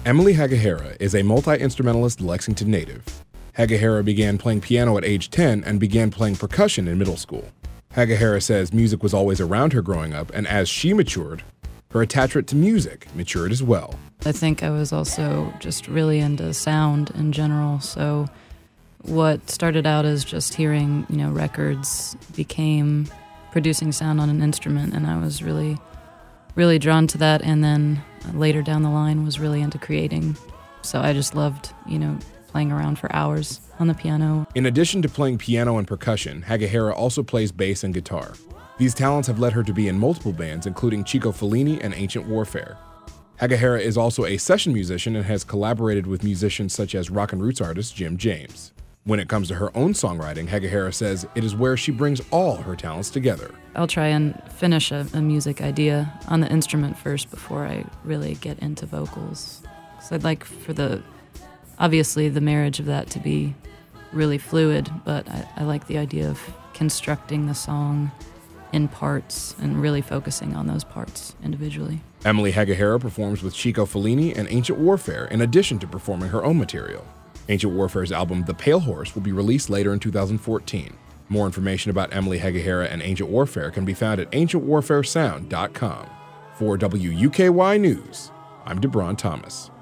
Emily Hagahara is a multi-instrumentalist Lexington native. Hagahara began playing piano at age 10 and began playing percussion in middle school. Hagahara says music was always around her growing up, and as she matured, her attachment to music matured as well. I think I was also just really into sound in general, so what started out as just hearing, records became producing sound on an instrument, and I was really drawn to that, and then later down the line was really into creating. So I just loved, playing around for hours on the piano. In addition to playing piano and percussion, Hagahara also plays bass and guitar. These talents have led her to be in multiple bands, including Chico Fellini and Ancient Warfare. Hagahara is also a session musician and has collaborated with musicians such as rock and roots artist Jim James. When it comes to her own songwriting, Hagahara says it is where she brings all her talents together. I'll try and finish a music idea on the instrument first before I really get into vocals. So I'd like for obviously the marriage of that to be really fluid, but I like the idea of constructing the song in parts and really focusing on those parts individually. Emily Hagahara performs with Chico Fellini and Ancient Warfare in addition to performing her own material. Ancient Warfare's album The Pale Horse will be released later in 2014. More information about Emily Hagahara and Ancient Warfare can be found at ancientwarfaresound.com. For WUKY News, I'm DeBron Thomas.